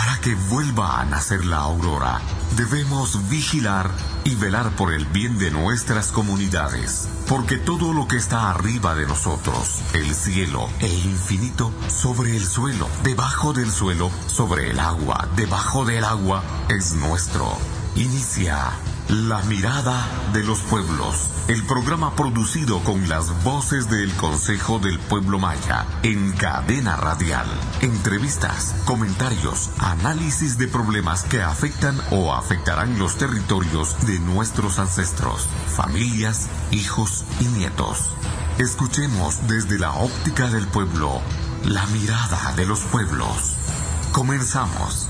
Para que vuelva a nacer la aurora, debemos vigilar y velar por el bien de nuestras comunidades, porque todo lo que está arriba de nosotros, el cielo, el infinito, sobre el suelo, debajo del suelo, sobre el agua, debajo del agua, es nuestro. Inicia La Mirada de los Pueblos, el programa producido con las voces del Consejo del Pueblo Maya en Cadena Radial. Entrevistas, comentarios, análisis de problemas que afectan o afectarán los territorios de nuestros ancestros, familias, hijos y nietos. Escuchemos desde la óptica del pueblo, La Mirada de los Pueblos. Comenzamos.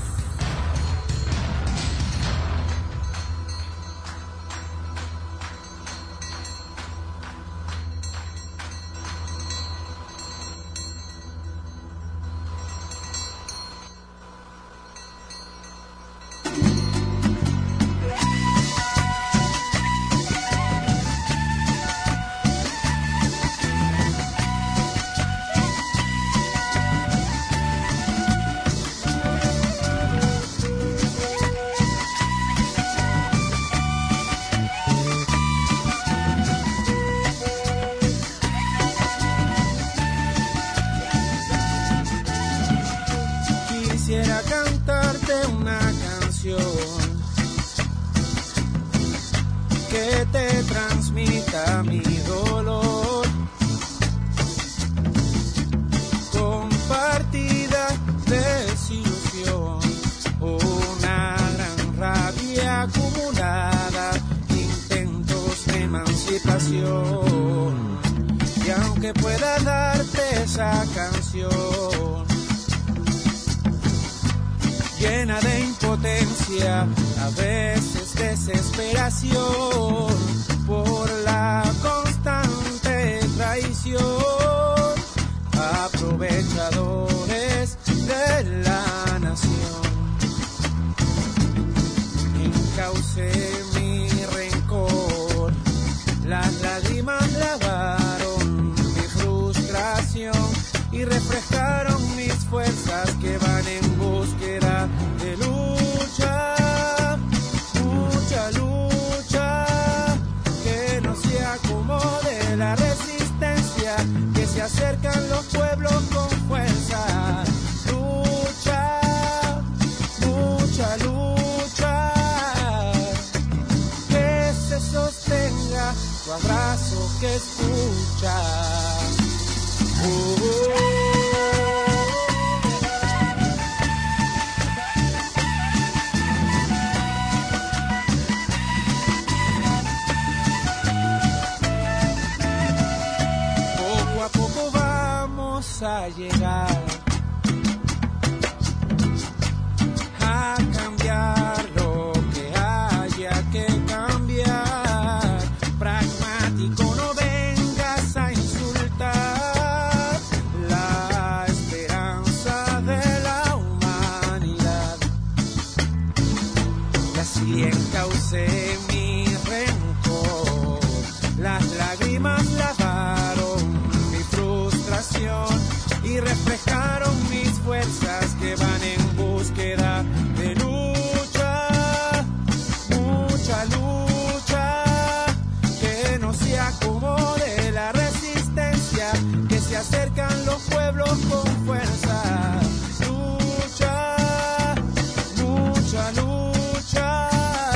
Quisiera cantarte una canción que te transmita mi dolor, compartida desilusión, una gran rabia acumulada, intentos de emancipación. Y aunque pueda darte esa canción llena de impotencia, a veces desesperación, por la constante traición, aprovechadores de la nación. Encaucé mi rencor, las lágrimas lavaron mi frustración y refrescaron mis fuerzas que van en búsqueda de lucha, mucha lucha, que no se acomode la resistencia, que se acercan los pueblos con fuerza, lucha, mucha lucha, que se sostenga tu abrazo que escucha. Poco a poco vamos a llegar a cambiar lo que haya que cambiar. Pragmático, no vengas a insultar la esperanza de la humanidad. Y así encaucé mi rencor, las lágrimas lavaron mi frustración y reflejaron mis fuerzas que van en búsqueda de lucha, mucha lucha, que no se acomode la resistencia, que se acercan los pueblos con fuerza, lucha, mucha lucha,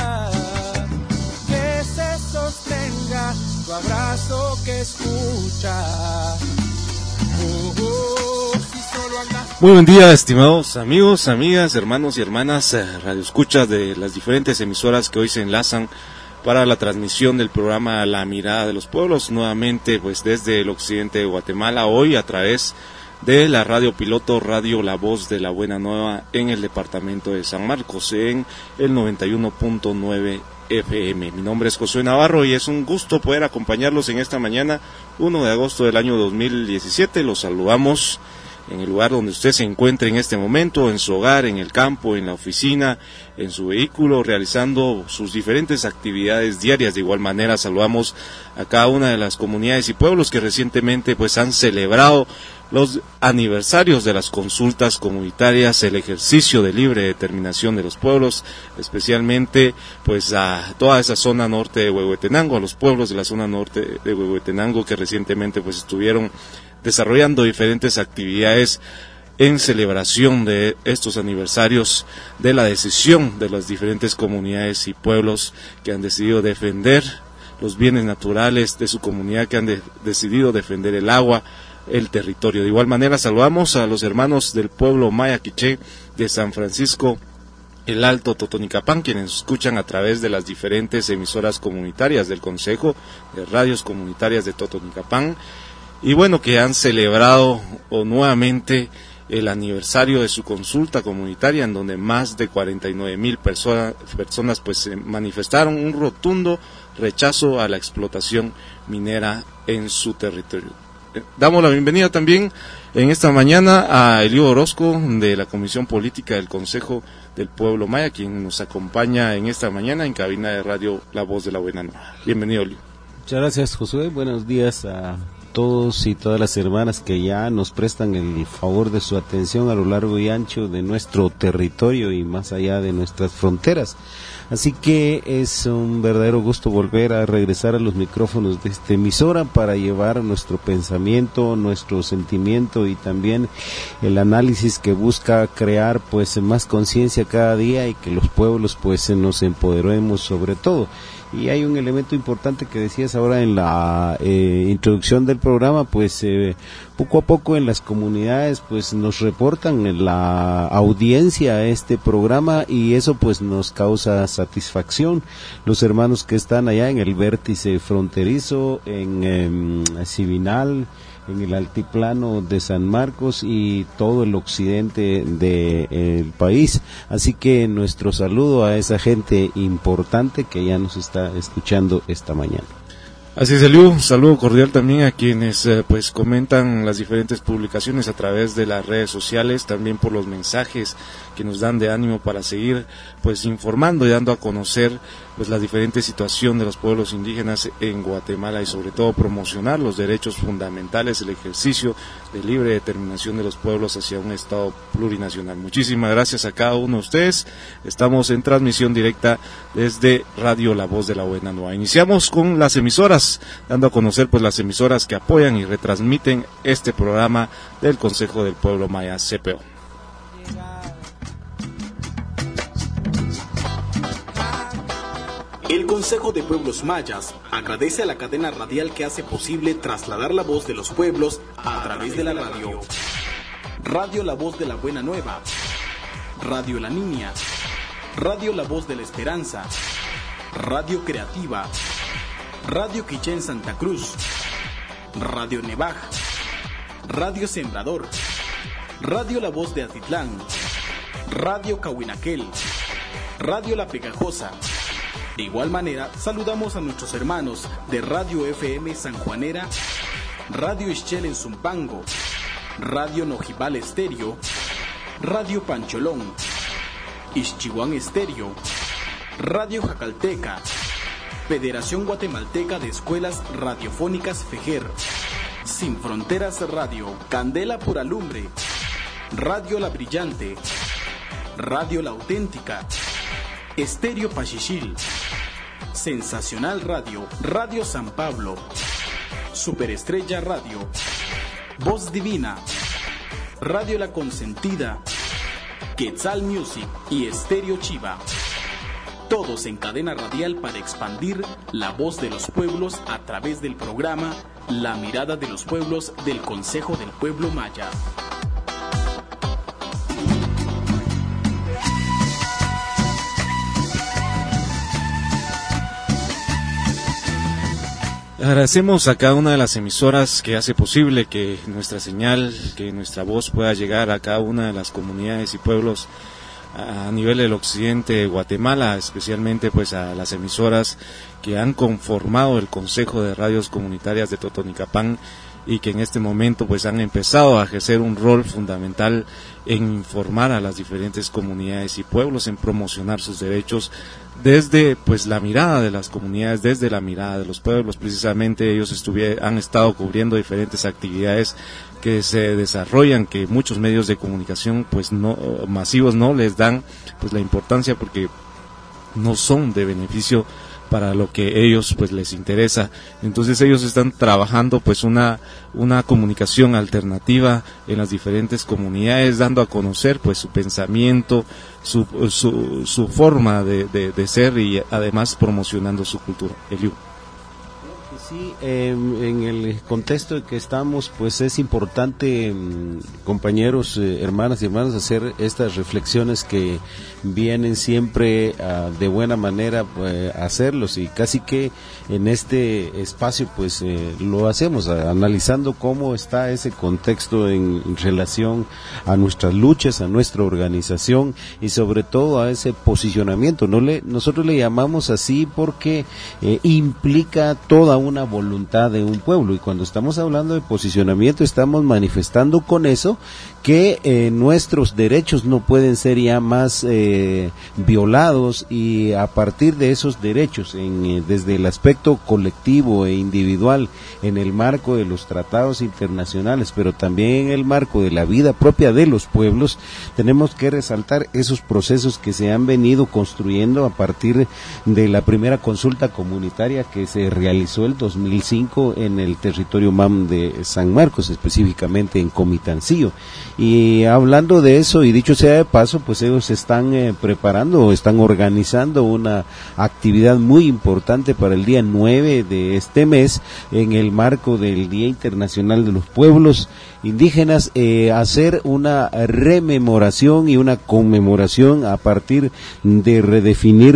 que se sostenga tu abrazo que escucha. Muy buen día, estimados amigos, amigas, hermanos y hermanas, radioescuchas de las diferentes emisoras que hoy se enlazan para la transmisión del programa La Mirada de los Pueblos, nuevamente pues desde el occidente de Guatemala, hoy a través de la radio piloto Radio La Voz de la Buena Nueva en el departamento de San Marcos, en el 91.9 FM. Mi nombre es Josué Navarro y es un gusto poder acompañarlos en esta mañana, 1 de agosto del año 2017. Los saludamos en el lugar donde usted se encuentre en este momento, en su hogar, en el campo, en la oficina, en su vehículo, realizando sus diferentes actividades diarias. De igual manera saludamos a cada una de las comunidades y pueblos que recientemente pues han celebrado los aniversarios de las consultas comunitarias, el ejercicio de libre determinación de los pueblos, especialmente pues a toda esa zona norte de Huehuetenango, a los pueblos de la zona norte de Huehuetenango que recientemente pues estuvieron desarrollando diferentes actividades en celebración de estos aniversarios de la decisión de las diferentes comunidades y pueblos que han decidido defender los bienes naturales de su comunidad, que han decidido defender el agua, el territorio. De igual manera saludamos a los hermanos del pueblo Maya Quiché de San Francisco el Alto Totonicapán, quienes escuchan a través de las diferentes emisoras comunitarias del Consejo de Radios Comunitarias de Totonicapán, y bueno, que han celebrado nuevamente el aniversario de su consulta comunitaria, en donde más de 49,000 personas pues manifestaron un rotundo rechazo a la explotación minera en su territorio. Damos la bienvenida también en esta mañana a Elío Orozco de la Comisión Política del Consejo del Pueblo Maya, quien nos acompaña en esta mañana en cabina de radio La Voz de la Buena Nueva. Bienvenido, Elío. Muchas gracias, Josué. Buenos días a todos y todas las hermanas que ya nos prestan el favor de su atención a lo largo y ancho de nuestro territorio y más allá de nuestras fronteras. Así que es un verdadero gusto volver a regresar a los micrófonos de esta emisora para llevar nuestro pensamiento, nuestro sentimiento y también el análisis que busca crear pues más conciencia cada día y que los pueblos pues nos empoderemos sobre todo. Y hay un elemento importante que decías ahora en la introducción del programa, pues poco a poco en las comunidades pues nos reportan la audiencia a este programa y eso pues nos causa satisfacción. Los hermanos que están allá en el vértice fronterizo, en Cibinal, en el altiplano de San Marcos y todo el occidente del país. Así que nuestro saludo a esa gente importante que ya nos está escuchando esta mañana. Así es, Eliú, un saludo cordial también a quienes pues comentan las diferentes publicaciones a través de las redes sociales, también por los mensajes que nos dan de ánimo para seguir pues informando y dando a conocer pues la diferente situación de los pueblos indígenas en Guatemala y sobre todo promocionar los derechos fundamentales, el ejercicio de libre determinación de los pueblos hacia un Estado plurinacional. Muchísimas gracias a cada uno de ustedes. Estamos en transmisión directa desde Radio La Voz de la Buena Nueva. Iniciamos con las emisoras, dando a conocer pues las emisoras que apoyan y retransmiten este programa del Consejo del Pueblo Maya, CPO. El Consejo de Pueblos Mayas agradece a la cadena radial que hace posible trasladar la voz de los pueblos a través de la radio. Radio La Voz de la Buena Nueva, Radio La Niña, Radio La Voz de la Esperanza, Radio Creativa, Radio Quiché en Santa Cruz, Radio Nevaj, Radio Sembrador, Radio La Voz de Atitlán, Radio Cahuinaquel, Radio La Pegajosa. De igual manera, saludamos a nuestros hermanos de Radio FM San Juanera, Radio Ixchel en Zumpango, Radio Nojibal Estéreo, Radio Pancholón, Ixchihuán Estéreo, Radio Jacalteca, Federación Guatemalteca de Escuelas Radiofónicas FEJER, Sin Fronteras Radio, Candela Pura Lumbre, Radio La Brillante, Radio La Auténtica, Estéreo Pachichil, Sensacional Radio, Radio San Pablo, Superestrella Radio, Voz Divina, Radio La Consentida, Quetzal Music y Estéreo Chiva. Todos en cadena radial para expandir la voz de los pueblos a través del programa La Mirada de los Pueblos del Consejo del Pueblo Maya. Agradecemos a cada una de las emisoras que hace posible que nuestra señal, que nuestra voz pueda llegar a cada una de las comunidades y pueblos a nivel del occidente de Guatemala, especialmente pues a las emisoras que han conformado el Consejo de Radios Comunitarias de Totonicapán y que en este momento pues han empezado a ejercer un rol fundamental en informar a las diferentes comunidades y pueblos, en promocionar sus derechos desde pues la mirada de las comunidades, desde la mirada de los pueblos. Precisamente ellos han estado cubriendo diferentes actividades que se desarrollan, que muchos medios de comunicación pues no masivos no les dan pues la importancia, porque no son de beneficio para lo que ellos pues les interesa. Entonces ellos están trabajando pues una comunicación alternativa en las diferentes comunidades, dando a conocer pues su pensamiento, su forma de ser, y además promocionando su cultura. Eliu. Sí, en el contexto en que estamos, pues es importante, compañeros, hermanas y hermanos, hacer estas reflexiones que vienen siempre de buena manera hacerlos, y casi que en este espacio pues lo hacemos analizando cómo está ese contexto en relación a nuestras luchas, a nuestra organización y sobre todo a ese posicionamiento. Nosotros le llamamos así porque implica toda una voluntad de un pueblo, y cuando estamos hablando de posicionamiento estamos manifestando con eso que nuestros derechos no pueden ser ya más violados, y a partir de esos derechos desde el aspecto colectivo e individual, en el marco de los tratados internacionales, pero también en el marco de la vida propia de los pueblos, tenemos que resaltar esos procesos que se han venido construyendo a partir de la primera consulta comunitaria que se realizó el 2005 en el territorio MAM de San Marcos, específicamente en Comitancillo. Y hablando de eso, y dicho sea de paso, pues ellos están preparando, están organizando una actividad muy importante para el día 9 de este mes, en el marco del Día Internacional de los Pueblos Indígenas, hacer una rememoración y una conmemoración a partir de redefinir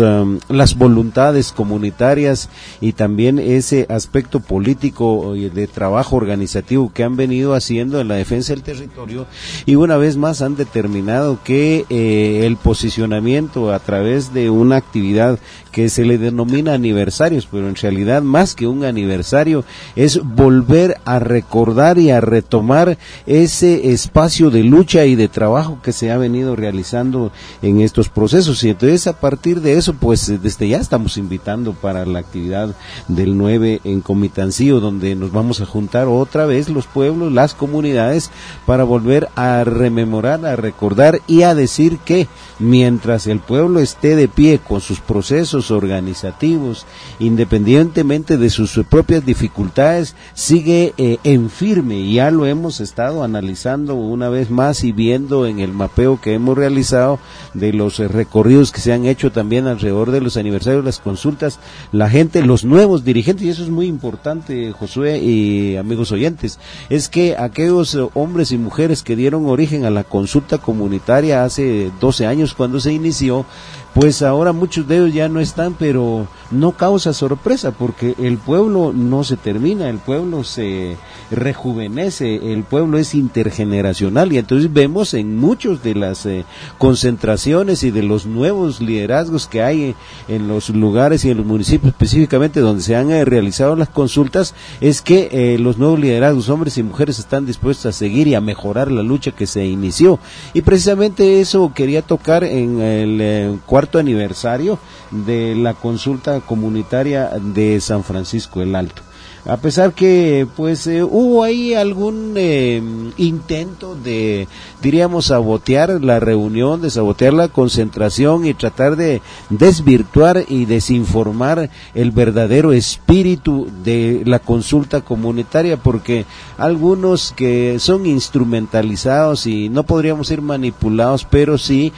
las voluntades comunitarias y también ese aspecto político de trabajo organizativo que han venido haciendo en la defensa del territorio, y una vez más han determinado que el posicionamiento a través de una actividad que se le denomina aniversarios, pero en realidad más que un aniversario es volver a recordar y a retomar ese espacio de lucha y de trabajo que se ha venido realizando en estos procesos. Y entonces a partir de eso pues desde ya estamos invitando para la actividad del 9 en Comitancillo, donde nos vamos a juntar otra vez los pueblos, las comunidades, para volver a rememorar, a recordar y a decir que mientras el pueblo esté de pie con sus procesos organizativos, independientemente de sus propias dificultades, sigue en firme, y ya lo hemos estado analizando una vez más y viendo en el mapeo que hemos realizado de los recorridos que se han hecho también alrededor de los aniversarios, las consultas, la gente, los nuevos dirigentes, y eso es muy importante, Josué y amigos oyentes, es que aquellos hombres y mujeres que dieron origen a la consulta comunitaria hace 12 años cuando se inició, pues ahora muchos de ellos ya no están, pero no causa sorpresa, porque el pueblo no se termina, el pueblo se rejuvenece, el pueblo es intergeneracional, y entonces vemos en muchos de las concentraciones y de los nuevos liderazgos que hay en los lugares y en los municipios específicamente donde se han realizado las consultas, es que los nuevos liderazgos, hombres y mujeres, están dispuestos a seguir y a mejorar la lucha que se inició, y precisamente eso quería tocar en el cuarto aniversario de la consulta comunitaria de San Francisco el Alto. A pesar que pues hubo ahí algún intento de, diríamos, sabotear la reunión, de sabotear la concentración y tratar de desvirtuar y desinformar el verdadero espíritu de la consulta comunitaria, porque algunos que son instrumentalizados, y no podríamos ser manipulados, pero sí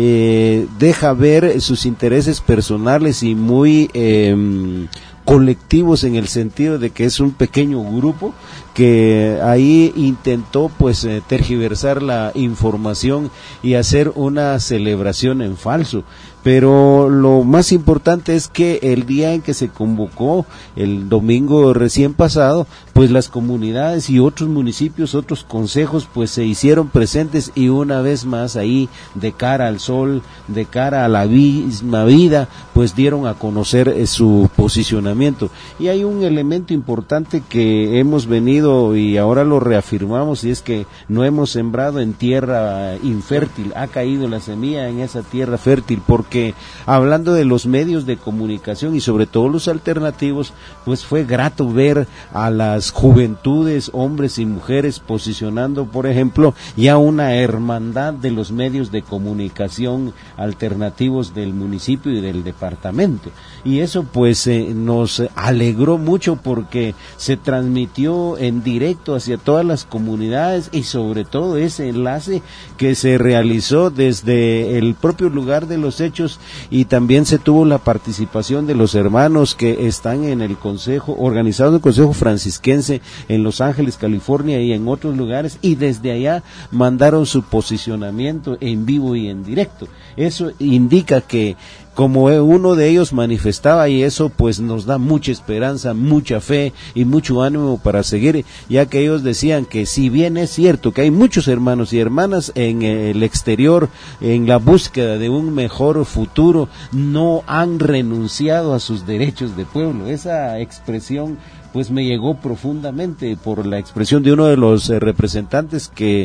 deja ver sus intereses personales y muy colectivos, en el sentido de que es un pequeño grupo que ahí intentó pues tergiversar la información y hacer una celebración en falso. Pero lo más importante es que el día en que se convocó, el domingo recién pasado, pues las comunidades y otros municipios, otros consejos, pues se hicieron presentes, y una vez más ahí, de cara al sol, de cara a la misma vida, pues dieron a conocer su posicionamiento. Y hay un elemento importante que hemos venido repetido y ahora lo reafirmamos, y es que no hemos sembrado en tierra infértil, ha caído la semilla en esa tierra fértil, porque hablando de los medios de comunicación y sobre todo los alternativos, pues fue grato ver a las juventudes, hombres y mujeres posicionando, por ejemplo, ya una hermandad de los medios de comunicación alternativos del municipio y del departamento, y eso pues nos alegró mucho porque se transmitió en directo hacia todas las comunidades, y sobre todo ese enlace que se realizó desde el propio lugar de los hechos, y también se tuvo la participación de los hermanos que están en el consejo, organizado en el Consejo Francisquense en Los Ángeles, California, y en otros lugares, y desde allá mandaron su posicionamiento en vivo y en directo. Eso indica que, como uno de ellos manifestaba, y eso pues nos da mucha esperanza, mucha fe y mucho ánimo para seguir, ya que ellos decían que si bien es cierto que hay muchos hermanos y hermanas en el exterior en la búsqueda de un mejor futuro, no han renunciado a sus derechos de pueblo. Esa expresión pues me llegó profundamente por la expresión de uno de los representantes que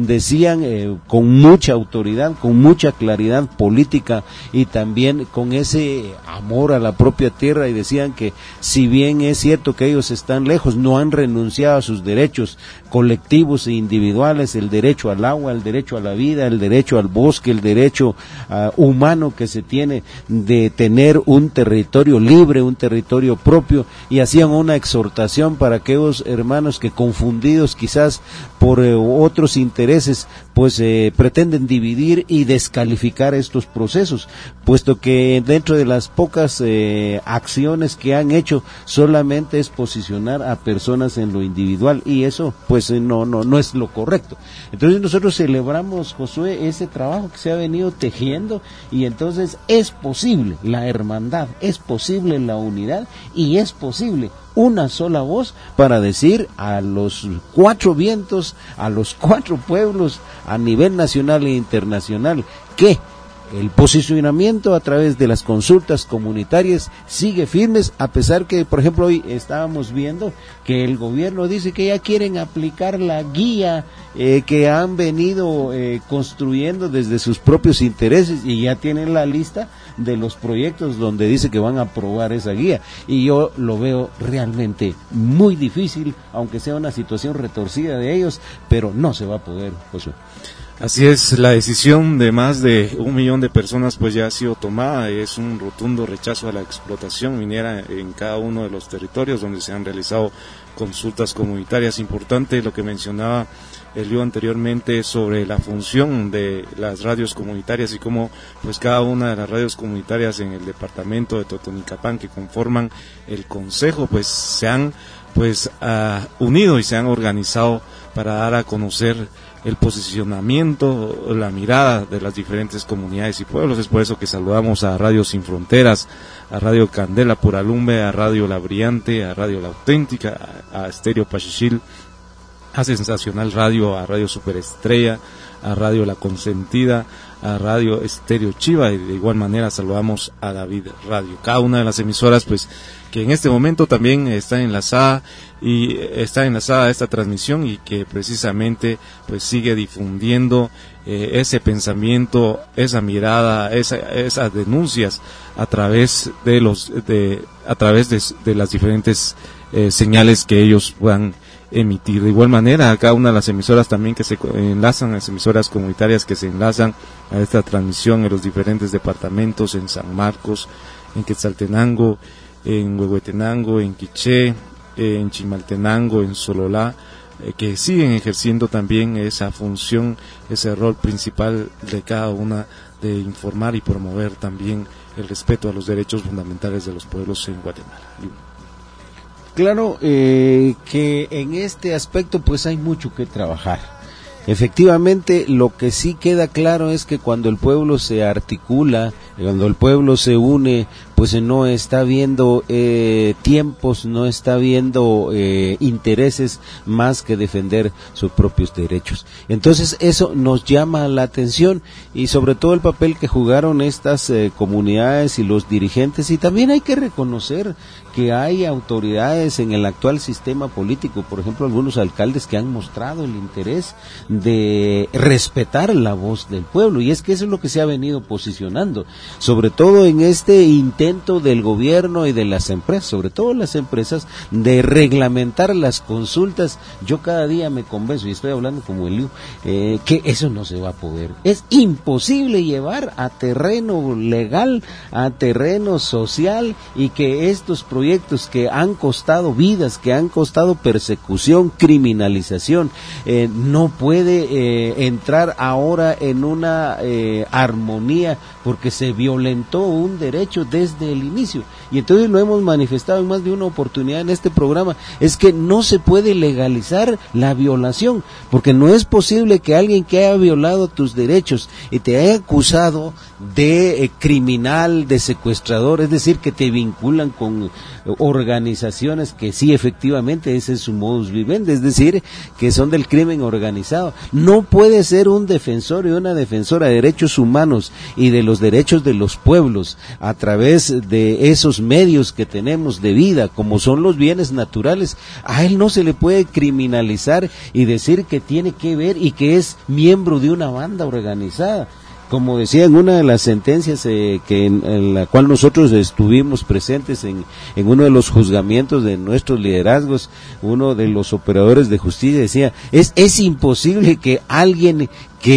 decían con mucha autoridad, con mucha claridad política y también con ese amor a la propia tierra, y decían que si bien es cierto que ellos están lejos, no han renunciado a sus derechos colectivos e individuales, el derecho al agua, el derecho a la vida, el derecho al bosque, el derecho humano que se tiene de tener un territorio libre, un territorio propio, y hacían una exhortación para aquellos hermanos que, confundidos quizás por otros intereses, pues pretenden dividir y descalificar estos procesos, puesto que dentro de las pocas acciones que han hecho solamente es posicionar a personas en lo individual, y eso pues no es lo correcto. Entonces nosotros celebramos, Josué, ese trabajo que se ha venido tejiendo, y entonces es posible la hermandad, es posible la unidad, y es posible una sola voz para decir a los cuatro vientos, a los cuatro pueblos, a nivel nacional e internacional, que el posicionamiento a través de las consultas comunitarias sigue firmes, a pesar que, por ejemplo, hoy estábamos viendo que el gobierno dice que ya quieren aplicar la guía que han venido construyendo desde sus propios intereses, y ya tienen la lista de los proyectos donde dice que van a aprobar esa guía, y yo lo veo realmente muy difícil, aunque sea una situación retorcida de ellos, pero no se va a poder, Josué. Así es, la decisión de más de 1 millón de personas pues ya ha sido tomada. Es un rotundo rechazo a la explotación minera en cada uno de los territorios donde se han realizado consultas comunitarias. Importante lo que mencionaba Elio anteriormente sobre la función de las radios comunitarias y cómo pues cada una de las radios comunitarias en el departamento de Totonicapán, que conforman el consejo, pues se han unido y se han organizado para dar a conocer el posicionamiento, la mirada de las diferentes comunidades y pueblos. Es por eso que saludamos a Radio Sin Fronteras, a Radio Candela Pura Lumbre, a Radio La Brillante, a Radio La Auténtica, a Estéreo Pachichil, a Sensacional Radio, a Radio Superestrella, a Radio La Consentida, a Radio Estéreo Chiva, y de igual manera saludamos a David Radio. Cada una de las emisoras pues que en este momento también está enlazada a esta transmisión, y que precisamente pues sigue difundiendo ese pensamiento, esa mirada, esas denuncias a través de las diferentes señales que ellos puedan emitir. De igual manera, cada una de las emisoras también que se enlazan, las emisoras comunitarias que se enlazan a esta transmisión en los diferentes departamentos, en San Marcos, en Quetzaltenango, en Huehuetenango, en Quiché, en Chimaltenango, en Sololá, que siguen ejerciendo también esa función, ese rol principal de cada una, de informar y promover también el respeto a los derechos fundamentales de los pueblos en Guatemala. Claro que en este aspecto pues hay mucho que trabajar. Efectivamente, lo que sí queda claro es que cuando el pueblo se articula, cuando el pueblo se une, pues no está viendo tiempos, no está viendo intereses más que defender sus propios derechos. Entonces eso nos llama la atención, y sobre todo el papel que jugaron estas comunidades y los dirigentes. Y también hay que reconocer que hay autoridades en el actual sistema político, por ejemplo algunos alcaldes que han mostrado el interés de respetar la voz del pueblo, y es que eso es lo que se ha venido posicionando, sobre todo en este intento del gobierno y de las empresas, sobre todo las empresas, de reglamentar las consultas. Yo cada día me convenzo, y estoy hablando como Eliu, que eso no se va a poder. Es imposible llevar a terreno legal, a terreno social, y que estos proyectos que han costado vidas, que han costado persecución, criminalización, no puede entrar ahora en una armonía, porque se violentó un derecho desde el inicio. Y entonces lo hemos manifestado en más de una oportunidad en este programa, es que no se puede legalizar la violación, porque no es posible que alguien que haya violado tus derechos y te haya acusado de criminal, de secuestrador, es decir, que te vinculan con organizaciones que sí, efectivamente, ese es su modus vivendi, es decir, que son del crimen organizado. No puede ser un defensor y una defensora de derechos humanos y de los derechos de los pueblos a través de esos medios que tenemos de vida, como son los bienes naturales. A él no se le puede criminalizar y decir que tiene que ver y que es miembro de una banda organizada. Como decía en una de las sentencias en la cual nosotros estuvimos presentes en uno de los juzgamientos de nuestros liderazgos, uno de los operadores de justicia decía, es imposible que alguien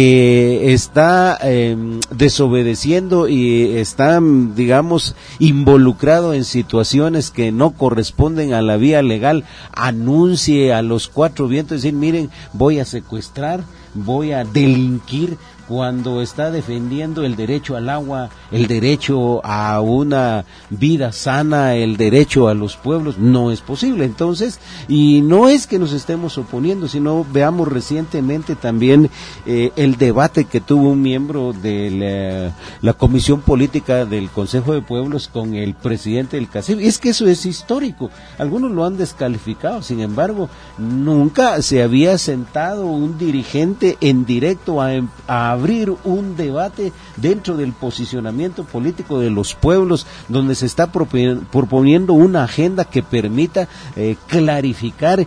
que está desobedeciendo y está, digamos, involucrado en situaciones que no corresponden a la vía legal, anuncie a los cuatro vientos, decir, miren, voy a secuestrar, voy a delinquir, cuando está defendiendo el derecho al agua, el derecho a una vida sana, el derecho a los pueblos. No es posible. Entonces, y no es que nos estemos oponiendo, sino veamos recientemente también el debate que tuvo un miembro de la Comisión Política del Consejo de Pueblos con el presidente del CACIF. Es que eso es histórico. Algunos lo han descalificado, sin embargo, nunca se había sentado un dirigente en directo a abrir un debate dentro del posicionamiento político de los pueblos, donde se está proponiendo una agenda que permita clarificar,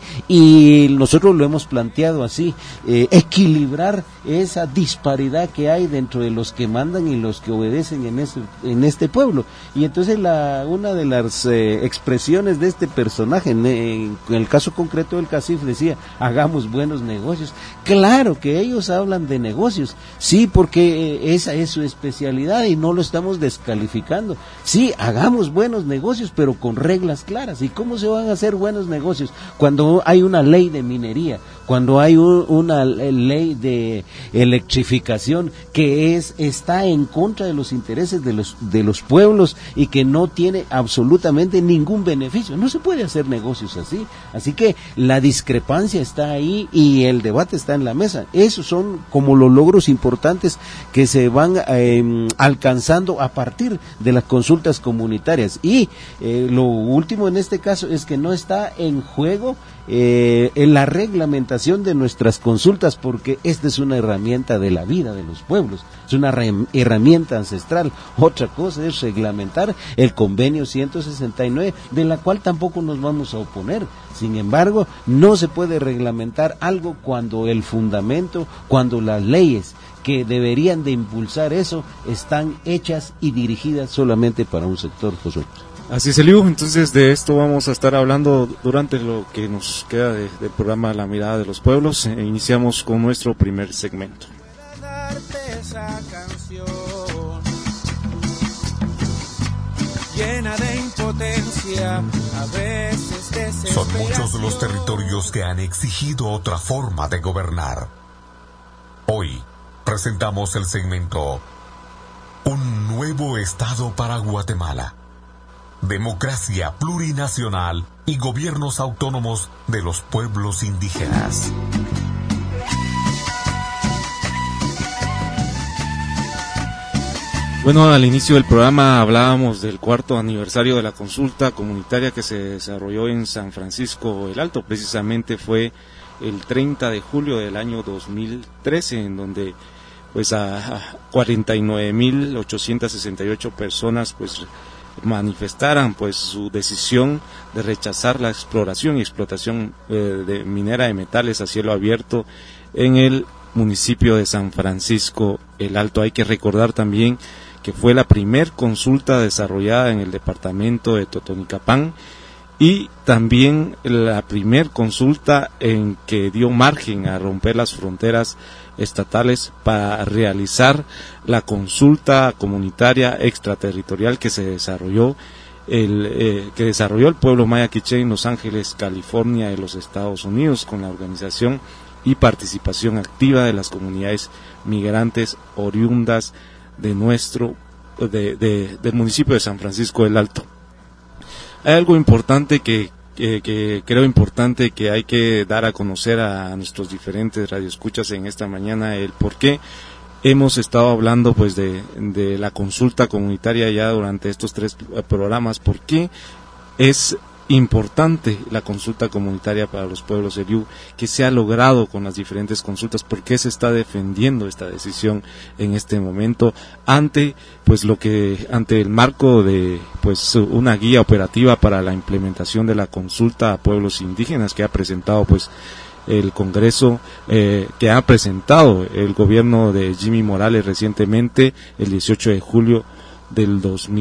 y nosotros lo hemos planteado así, equilibrar esa disparidad que hay dentro de los que mandan y los que obedecen en este pueblo. Y entonces una de las expresiones de este personaje, en el caso concreto del CACIF, decía, hagamos buenos negocios. Claro que ellos hablan de negocios, sí, porque esa es su especialidad y no lo estamos descalificando. Sí, hagamos buenos negocios, pero con reglas claras. ¿Y cómo se van a hacer buenos negocios? Cuando hay una ley de minería, cuando hay una ley de electrificación que está en contra de los intereses de los pueblos y que no tiene absolutamente ningún beneficio. No se puede hacer negocios así. Así que la discrepancia está ahí y el debate está en la mesa. Esos son como los logros importantes que se van alcanzando a partir de las consultas comunitarias. Y lo último en este caso es que no está en juego en la reglamentación de nuestras consultas, porque esta es una herramienta de la vida de los pueblos, es una herramienta ancestral. Otra cosa es reglamentar el convenio 169, de la cual tampoco nos vamos a oponer. Sin embargo, no se puede reglamentar algo cuando el fundamento, cuando las leyes que deberían de impulsar eso están hechas y dirigidas solamente para un sector, Josué. Así es, Eliu. Entonces de esto vamos a estar hablando durante lo que nos queda del programa La Mirada de los Pueblos. Iniciamos con nuestro primer segmento. Esa canción llena de impotencia, a veces desesperación. Son muchos los territorios que han exigido otra forma de gobernar. Hoy presentamos el segmento Un nuevo Estado para Guatemala. Democracia plurinacional y gobiernos autónomos de los pueblos indígenas. Bueno, al inicio del programa hablábamos del 4º aniversario de la consulta comunitaria que se desarrolló en San Francisco el Alto. Precisamente fue el 30 de julio del año 2013, en donde pues a 49.868 personas pues manifestaran pues su decisión de rechazar la exploración y explotación de minera de metales a cielo abierto en el municipio de San Francisco el Alto. Hay que recordar también que fue la primer consulta desarrollada en el departamento de Totonicapán y también la primer consulta en que dio margen a romper las fronteras estatales para realizar la consulta comunitaria extraterritorial que se desarrolló el pueblo maya quiché en Los Ángeles, California, de los Estados Unidos, con la organización y participación activa de las comunidades migrantes oriundas de del municipio de San Francisco del Alto. Hay algo importante que creo importante que hay que dar a conocer a nuestros diferentes radioescuchas en esta mañana, el por qué hemos estado hablando pues de la consulta comunitaria ya durante estos 3 programas, por qué es importante la consulta comunitaria para los pueblos de Eliú, que se ha logrado con las diferentes consultas, por qué se está defendiendo esta decisión en este momento ante el marco de pues una guía operativa para la implementación de la consulta a pueblos indígenas que ha presentado pues el Congreso, que ha presentado el gobierno de Jimmy Morales recientemente el 18 de julio del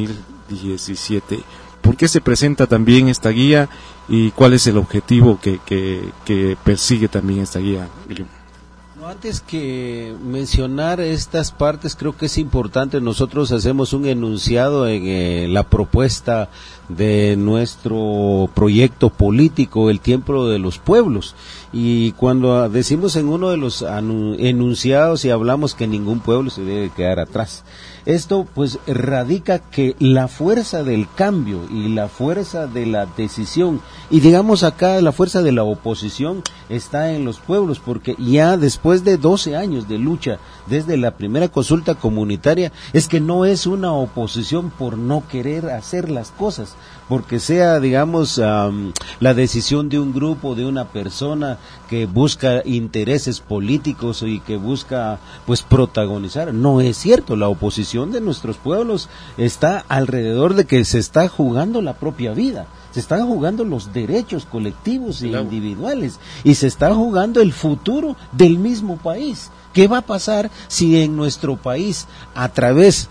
2017. ¿Por qué se presenta también esta guía y cuál es el objetivo que persigue también esta guía? No, antes que mencionar estas partes, creo que es importante, nosotros hacemos un enunciado en la propuesta de nuestro proyecto político, el Templo de los Pueblos, y cuando decimos en uno de los enunciados y hablamos que ningún pueblo se debe quedar atrás, esto pues radica que la fuerza del cambio y la fuerza de la decisión, y digamos acá la fuerza de la oposición está en los pueblos, porque ya después de 12 años de lucha desde la primera consulta comunitaria, es que no es una oposición por no querer hacer las cosas, porque sea digamos la decisión de un grupo, de una persona que busca intereses políticos y que busca pues protagonizar. No es cierto, la oposición de nuestros pueblos está alrededor de que se está jugando la propia vida, se están jugando los derechos colectivos e individuales y se está jugando el futuro del mismo país. ¿Qué va a pasar si en nuestro país, a través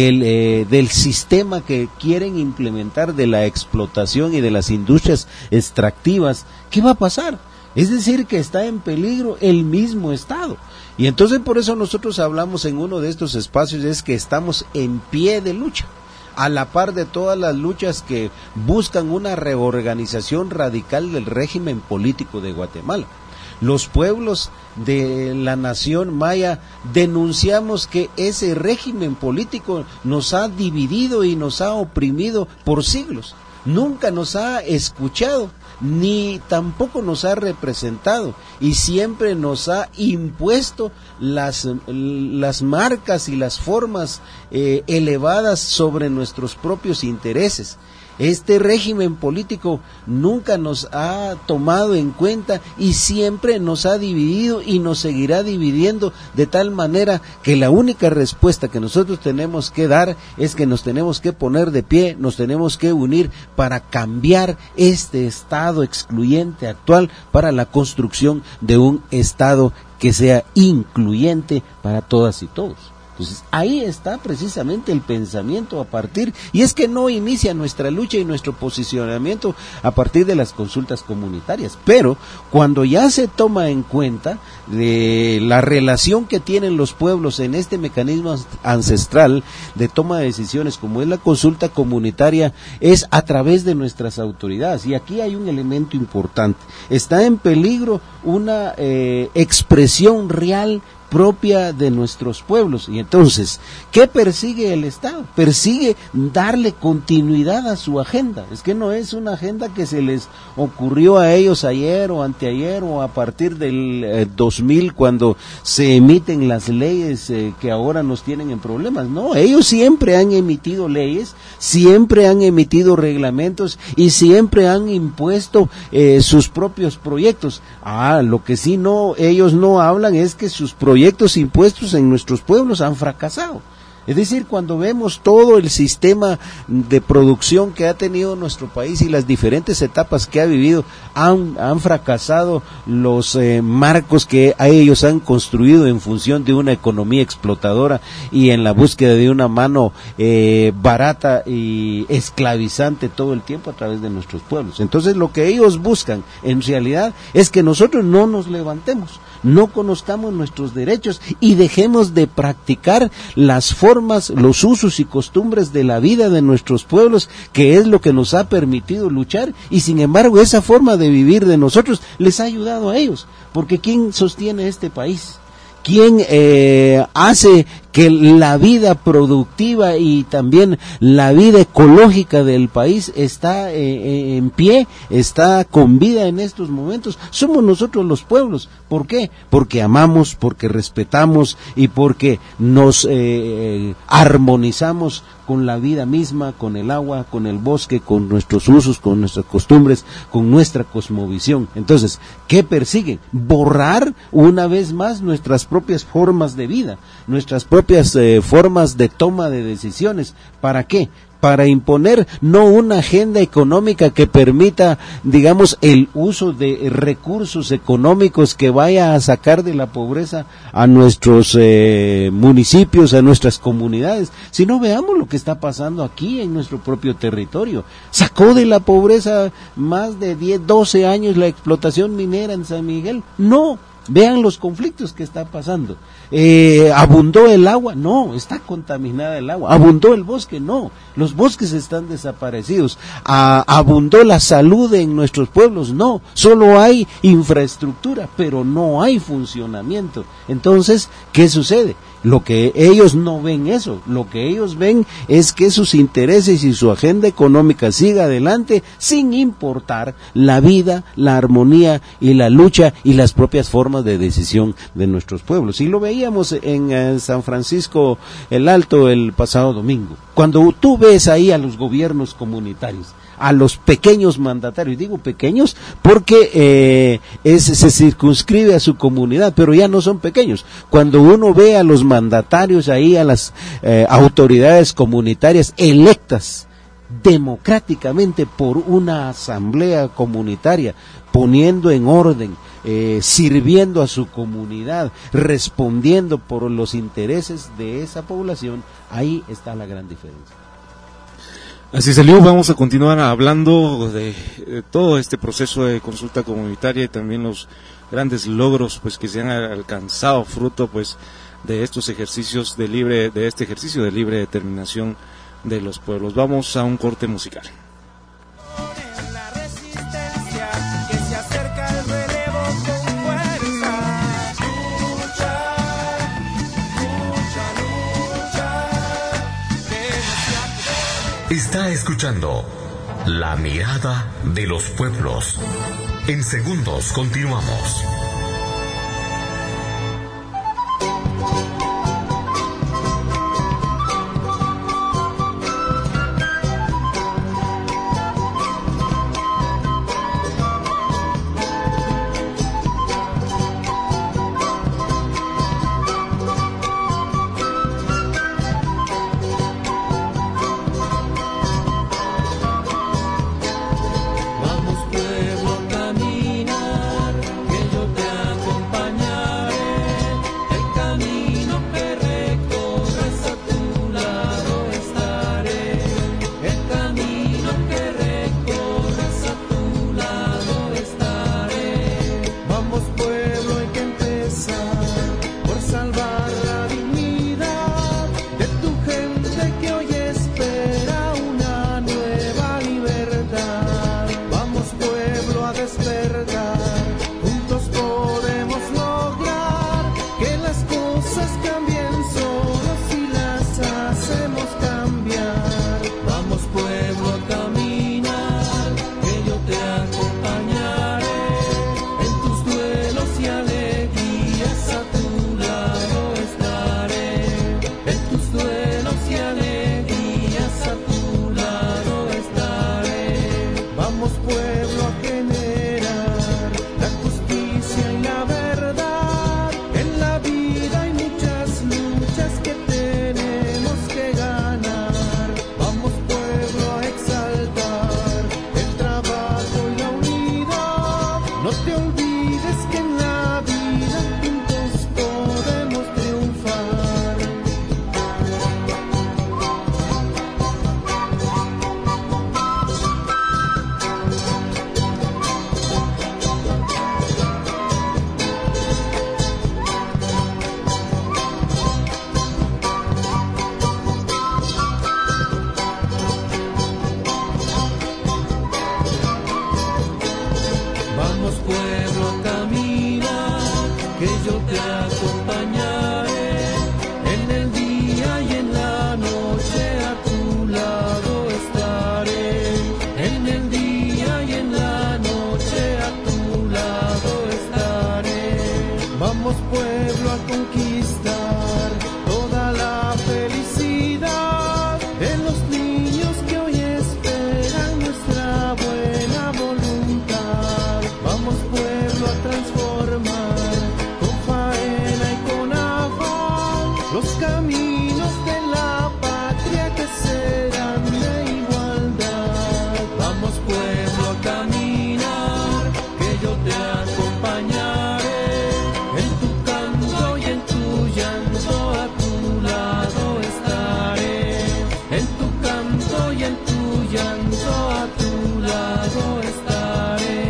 del sistema que quieren implementar de la explotación y de las industrias extractivas, qué va a pasar? Es decir, que está en peligro el mismo Estado. Y entonces por eso nosotros hablamos en uno de estos espacios, es que estamos en pie de lucha, a la par de todas las luchas que buscan una reorganización radical del régimen político de Guatemala. Los pueblos de la nación maya denunciamos que ese régimen político nos ha dividido y nos ha oprimido por siglos. Nunca nos ha escuchado, ni tampoco nos ha representado, y siempre nos ha impuesto las marcas y las formas elevadas sobre nuestros propios intereses. Este régimen político nunca nos ha tomado en cuenta y siempre nos ha dividido y nos seguirá dividiendo, de tal manera que la única respuesta que nosotros tenemos que dar es que nos tenemos que poner de pie, nos tenemos que unir para cambiar este estado excluyente actual para la construcción de un estado que sea incluyente para todas y todos. Entonces ahí está precisamente el pensamiento a partir, y es que no inicia nuestra lucha y nuestro posicionamiento a partir de las consultas comunitarias, pero cuando ya se toma en cuenta de la relación que tienen los pueblos en este mecanismo ancestral de toma de decisiones como es la consulta comunitaria, es a través de nuestras autoridades. Y aquí hay un elemento importante, está en peligro una expresión real, propia de nuestros pueblos. Y entonces, ¿qué persigue el Estado? Persigue darle continuidad a su agenda. Es que no es una agenda que se les ocurrió a ellos ayer o anteayer o a partir del 2000 cuando se emiten las leyes que ahora nos tienen en problemas. No, ellos siempre han emitido leyes, siempre han emitido reglamentos y siempre han impuesto sus propios proyectos. Lo que sí ellos no hablan es que sus proyectos impuestos en nuestros pueblos han fracasado. Es decir, cuando vemos todo el sistema de producción que ha tenido nuestro país y las diferentes etapas que ha vivido, han fracasado los marcos que ellos han construido en función de una economía explotadora y en la búsqueda de una mano barata y esclavizante todo el tiempo a través de nuestros pueblos. Entonces, lo que ellos buscan en realidad es que nosotros no nos levantemos, no conozcamos nuestros derechos y dejemos de practicar las formas, los usos y costumbres de la vida de nuestros pueblos, que es lo que nos ha permitido luchar, y sin embargo esa forma de vivir de nosotros les ha ayudado a ellos, porque ¿quién sostiene este país? ¿Quién hace que la vida productiva y también la vida ecológica del país está en pie, está con vida en estos momentos? Somos nosotros los pueblos. ¿Por qué? Porque amamos, porque respetamos y porque nos armonizamos con la vida misma, con el agua, con el bosque, con nuestros usos, con nuestras costumbres, con nuestra cosmovisión. Entonces, ¿qué persiguen? Borrar una vez más nuestras propias formas de vida, nuestras propias formas de toma de decisiones. ¿Para qué? Para imponer no una agenda económica que permita, digamos, el uso de recursos económicos que vaya a sacar de la pobreza a nuestros municipios, a nuestras comunidades, sino veamos lo que está pasando aquí en nuestro propio territorio. Sacó de la pobreza más de 10, 12 años la explotación minera en San Miguel. No. Vean los conflictos que está pasando. ¿Abundó el agua? No, está contaminada el agua. ¿Abundó el bosque? No, los bosques están desaparecidos. ¿Abundó la salud en nuestros pueblos? No, solo hay infraestructura, pero no hay funcionamiento. Entonces, ¿qué sucede? Lo que ellos no ven eso, lo que ellos ven es que sus intereses y su agenda económica siga adelante sin importar la vida, la armonía y la lucha y las propias formas de decisión de nuestros pueblos. Y lo veíamos en San Francisco el Alto el pasado domingo. Cuando tú ves ahí a los gobiernos comunitarios, a los pequeños mandatarios, digo pequeños porque se circunscribe a su comunidad, pero ya no son pequeños. Cuando uno ve a los mandatarios ahí, a las autoridades comunitarias electas democráticamente por una asamblea comunitaria, poniendo en orden, sirviendo a su comunidad, respondiendo por los intereses de esa población, ahí está la gran diferencia. Así salió, vamos a continuar hablando de todo este proceso de consulta comunitaria y también los grandes logros pues que se han alcanzado fruto pues de estos ejercicios de este ejercicio de libre determinación de los pueblos. Vamos a un corte musical. Está escuchando La Mirada de los Pueblos. En segundos continuamos. Vamos pueblo a caminar, que yo acompañaré en el día y en la noche, a tu lado estaré. En el día y en la noche, a tu lado estaré. Vamos pueblo a conquistar toda la felicidad de los niños que hoy esperan nuestra buena voluntad. Vamos pueblo a transformar con faena y con afán los caminos de la patria que serán de igualdad. Vamos pueblo a caminar, que yo te acompañaré en tu canto y en tu llanto, a tu lado estaré. En tu canto y en tu llanto, a tu lado estaré.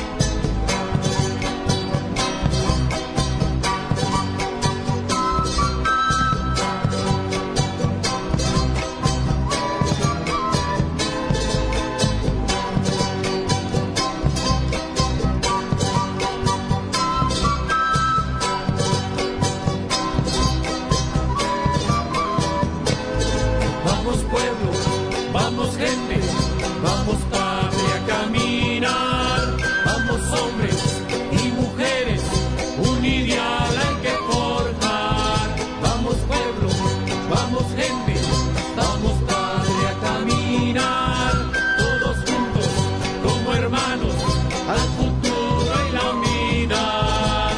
Vamos pueblo, vamos gente, vamos padre a caminar. Vamos hombres y mujeres, un ideal hay que forjar. Vamos pueblo, vamos gente, vamos padre a caminar. Todos juntos como hermanos al futuro y la unidad.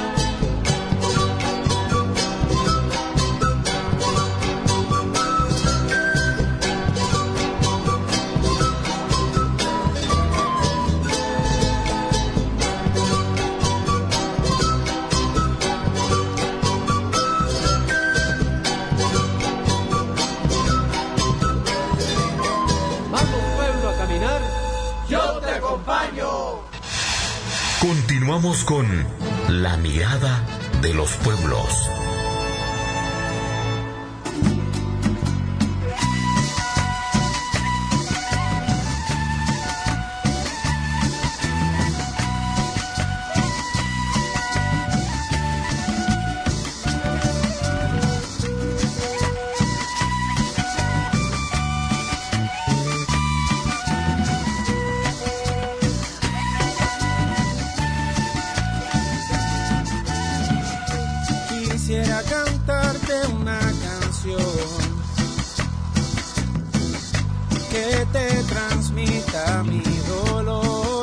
Vamos pueblo a caminar, yo te acompaño. Continuamos con La Mirada de los Pueblos. Quisiera cantarte una canción que te transmita mi dolor,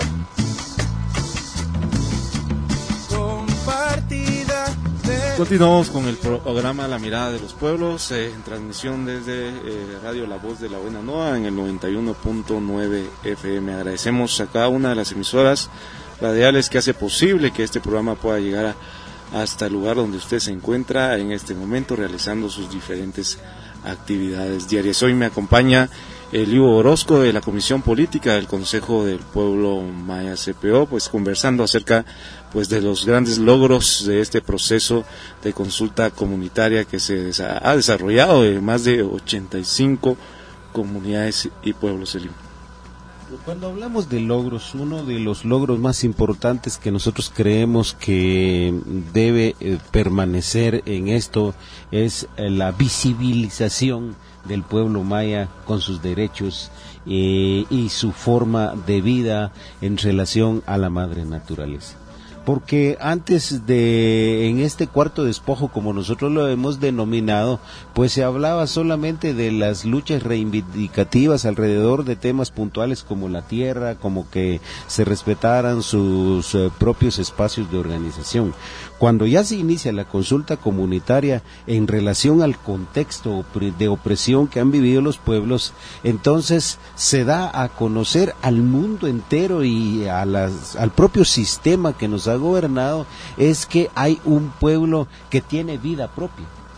compartida de... Continuamos con el programa La Mirada de los Pueblos, en transmisión desde Radio La Voz de la Buena Nueva en el 91.9 FM. Agradecemos a cada una de las emisoras radiales que hace posible que este programa pueda llegar hasta el lugar donde usted se encuentra en este momento realizando sus diferentes actividades diarias. Hoy me acompaña Ivo Orozco de la Comisión Política del Consejo del Pueblo Maya CPO, pues conversando acerca pues de los grandes logros de este proceso de consulta comunitaria que se ha desarrollado en más de 85 comunidades y pueblos del Limón. Cuando hablamos de logros, uno de los logros más importantes que nosotros creemos que debe permanecer en esto es la visibilización del pueblo maya con sus derechos y su forma de vida en relación a la madre naturaleza. Porque antes de, en este cuarto despojo, como nosotros lo hemos denominado, pues se hablaba solamente de las luchas reivindicativas alrededor de temas puntuales como la tierra, como que se respetaran sus propios espacios de organización. Cuando ya se inicia la consulta comunitaria en relación al contexto de opresión que han vivido los pueblos, entonces se da a conocer al mundo entero y al propio sistema que nos ha gobernado, es que hay un pueblo que tiene vida propia,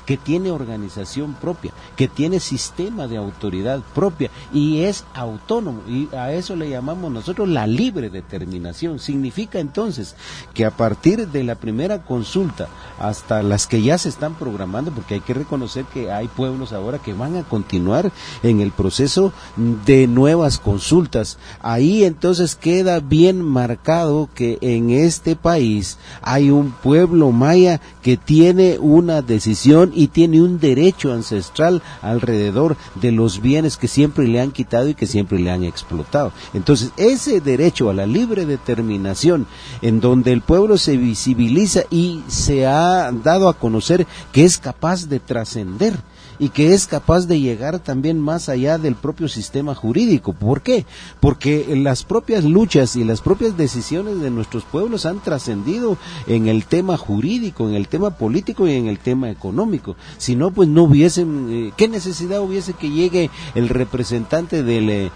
que tiene organización propia, que tiene sistema de autoridad propia y es autónomo, y a eso le llamamos nosotros la libre determinación. Significa entonces que a partir de la primera consulta hasta las que ya se están programando, porque hay que reconocer que hay pueblos ahora que van a continuar en el proceso de nuevas consultas, ahí entonces queda bien marcado que en este país hay un pueblo maya que tiene una decisión y tiene un derecho ancestral alrededor de los bienes que siempre le han quitado y que siempre le han explotado. Entonces, ese derecho a la libre determinación, en donde el pueblo se visibiliza y se ha dado a conocer que es capaz de trascender y que es capaz de llegar también más allá del propio sistema jurídico. ¿Por qué? Porque las propias luchas y las propias decisiones de nuestros pueblos han trascendido en el tema jurídico, en el tema político y en el tema económico. Si no, pues no hubiesen, ¿qué necesidad hubiese que llegue el representante del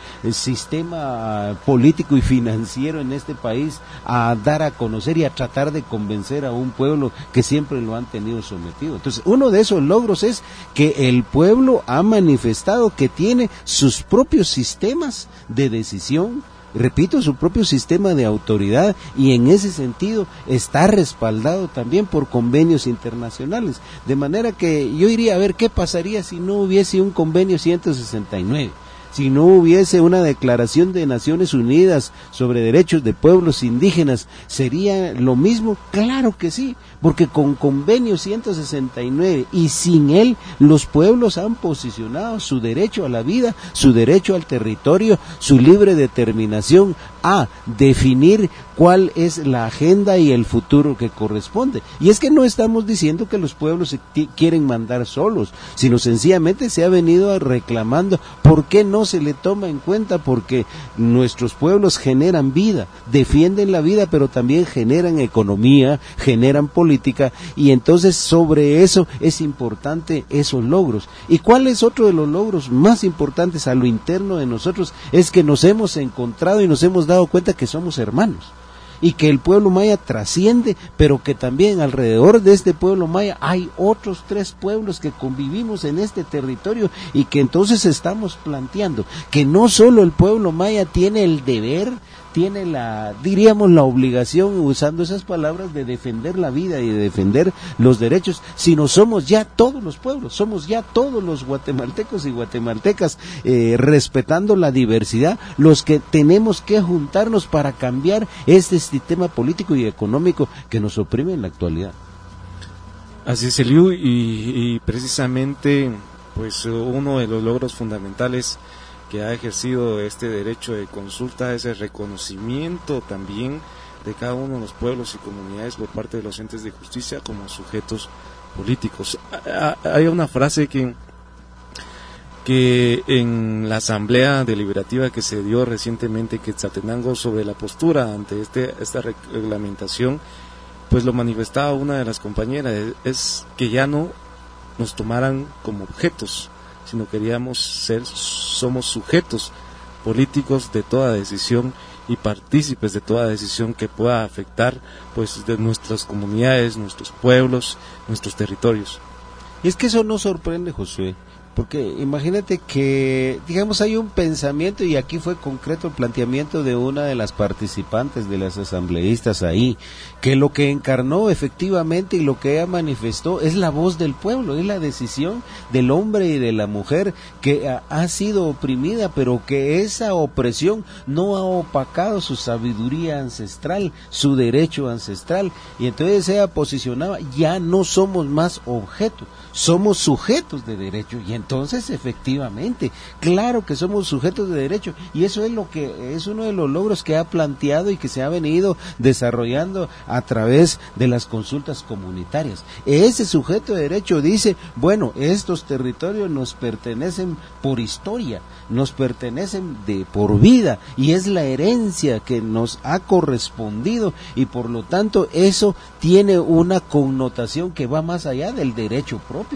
sistema político y financiero en este país a dar a conocer y a tratar de convencer a un pueblo que siempre lo han tenido sometido? Entonces, uno de esos logros es que el pueblo ha manifestado que tiene sus propios sistemas de decisión, repito, su propio sistema de autoridad, y en ese sentido está respaldado también por convenios internacionales, de manera que yo iría a ver qué pasaría si no hubiese un convenio 169. Si no hubiese una declaración de Naciones Unidas sobre derechos de pueblos indígenas, ¿sería lo mismo? Claro que sí, porque con convenio 169 y sin él, los pueblos han posicionado su derecho a la vida, su derecho al territorio, su libre determinación a definir cuál es la agenda y el futuro que corresponde. Y es que no estamos diciendo que los pueblos se quieren mandar solos, sino sencillamente se ha venido reclamando por qué no se le toma en cuenta, porque nuestros pueblos generan vida, defienden la vida, pero también generan economía, generan política, y entonces sobre eso es importante esos logros. ¿Y cuál es otro de los logros más importantes a lo interno de nosotros? Es que nos hemos encontrado y nos hemos dado cuenta que somos hermanos, y que el pueblo maya trasciende, pero que también alrededor de este pueblo maya hay otros 3 pueblos que convivimos en este territorio, y que entonces estamos planteando que no solo el pueblo maya tiene el deber, tiene la obligación, usando esas palabras, de defender la vida y de defender los derechos, sino somos ya todos los pueblos, somos ya todos los guatemaltecos y guatemaltecas, respetando la diversidad, los que tenemos que juntarnos para cambiar este sistema político y económico que nos oprime en la actualidad. Así es, Eliu, y precisamente pues uno de los logros fundamentales que ha ejercido este derecho de consulta es el reconocimiento también de cada uno de los pueblos y comunidades por parte de los entes de justicia como sujetos políticos. Hay una frase que en la asamblea deliberativa que se dio recientemente en Quetzaltenango sobre la postura ante esta reglamentación, pues lo manifestaba una de las compañeras, es que ya no nos tomaran como objetos, sino somos sujetos políticos de toda decisión y partícipes de toda decisión que pueda afectar pues de nuestras comunidades, nuestros pueblos, nuestros territorios. Y es que eso no sorprende, Josué, porque imagínate que, digamos, hay un pensamiento, y aquí fue concreto el planteamiento de una de las participantes, de las asambleístas ahí, que lo que encarnó efectivamente y lo que ella manifestó es la voz del pueblo, es la decisión del hombre y de la mujer que ha sido oprimida, pero que esa opresión no ha opacado su sabiduría ancestral, su derecho ancestral, y entonces ella posicionaba, ya no somos más objetos, somos sujetos de derecho, y entonces efectivamente, claro que somos sujetos de derecho, y eso es lo que es uno de los logros que ha planteado y que se ha venido desarrollando a través de las consultas comunitarias. Ese sujeto de derecho dice, bueno, estos territorios nos pertenecen por historia, nos pertenecen de por vida, y es la herencia que nos ha correspondido, y por lo tanto eso tiene una connotación que va más allá del derecho propio,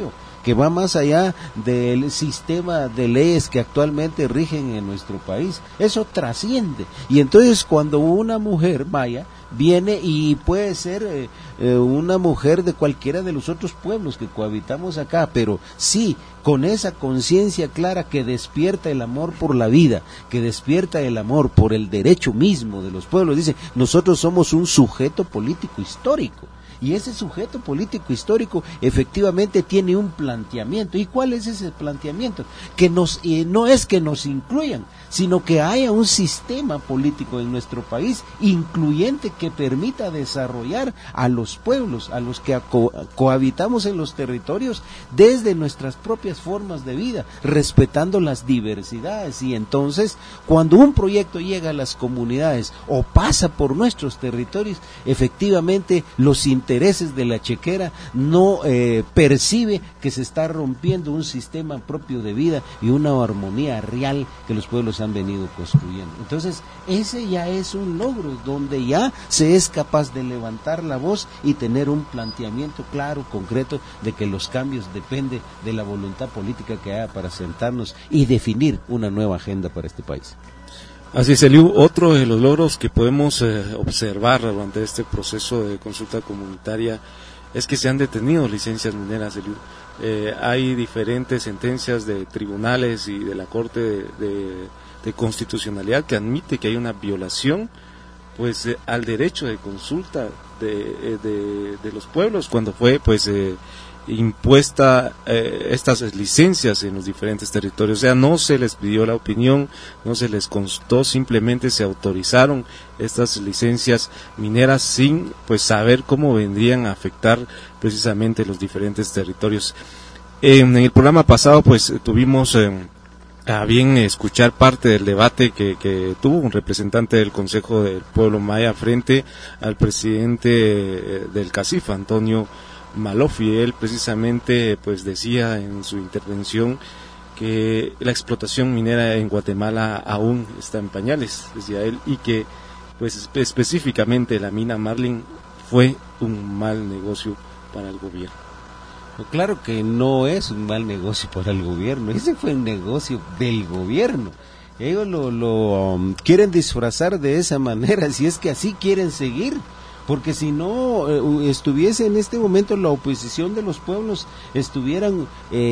que va más allá del sistema de leyes que actualmente rigen en nuestro país. Eso trasciende. Y entonces cuando una mujer viene y puede ser una mujer de cualquiera de los otros pueblos que cohabitamos acá, pero sí con esa conciencia clara que despierta el amor por la vida, que despierta el amor por el derecho mismo de los pueblos. Dice, nosotros somos un sujeto político histórico. Y ese sujeto político histórico efectivamente tiene un planteamiento. ¿Y cuál es ese planteamiento? Que no es que nos incluyan, sino que haya un sistema político en nuestro país incluyente que permita desarrollar a los pueblos, a los que cohabitamos en los territorios desde nuestras propias formas de vida, respetando las diversidades. Y entonces, cuando un proyecto llega a las comunidades o pasa por nuestros territorios, efectivamente los intereses de la chequera no percibe que se está rompiendo un sistema propio de vida y una armonía real que los pueblos han venido construyendo. Entonces, ese ya es un logro donde ya se es capaz de levantar la voz y tener un planteamiento claro, concreto, de que los cambios dependen de la voluntad política que haya para sentarnos y definir una nueva agenda para este país. Así es, Eliu. Otro de los logros que podemos observar durante este proceso de consulta comunitaria es que se han detenido licencias mineras, Eliu. Hay diferentes sentencias de tribunales y de la Corte de Constitucionalidad que admite que hay una violación pues al derecho de consulta de los pueblos cuando fue impuesta estas licencias en los diferentes territorios. O sea, no se les pidió la opinión, no se les consultó, simplemente se autorizaron estas licencias mineras sin pues saber cómo vendrían a afectar precisamente los diferentes territorios. En el programa pasado pues tuvimos a bien escuchar parte del debate que tuvo un representante del Consejo del Pueblo Maya frente al presidente del CACIF, Antonio Malofi. Él precisamente pues decía en su intervención que la explotación minera en Guatemala aún está en pañales, decía él, y que pues específicamente la mina Marlin fue un mal negocio para el gobierno. Claro que no es un mal negocio para el gobierno, ese fue un negocio del gobierno. Ellos lo quieren disfrazar de esa manera, si es que así quieren seguir. Porque si no estuviese en este momento la oposición de los pueblos, estuvieran